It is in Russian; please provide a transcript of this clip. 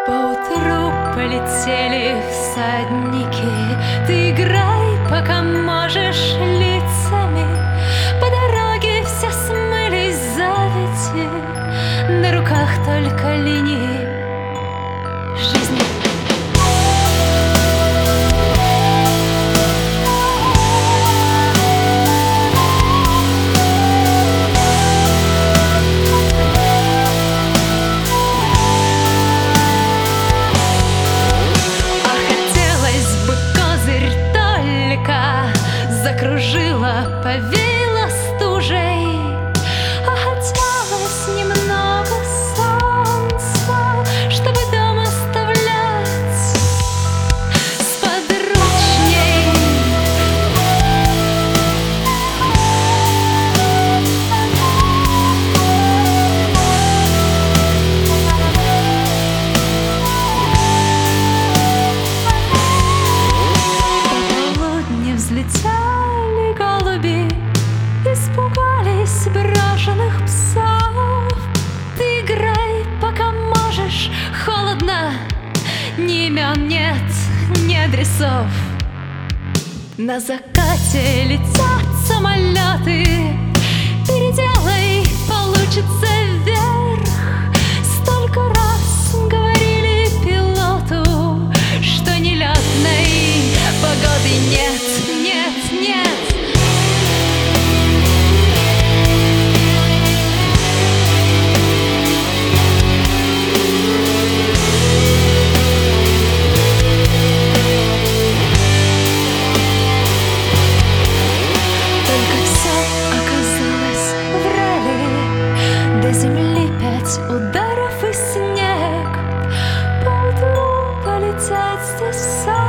Поутру полетели всадники. Ты играй, пока можешь, лицами. По дороге все смылись завязи, на руках только линии жизни. Закружила, повеяла стужей, а хотелось немного солнца, чтобы дом оставлять сподручней. Пополудни взлетели голуби, испугались брошенных псов. Ты играй, пока можешь, холодно, ни имен нет, ни адресов. На закате летят самолеты, переделай, получится вверх. Столько раз говорили пилоту, что нелетной погоды нет, нет, нет. До земли 5 ударов и снег. Поутру полетят здесь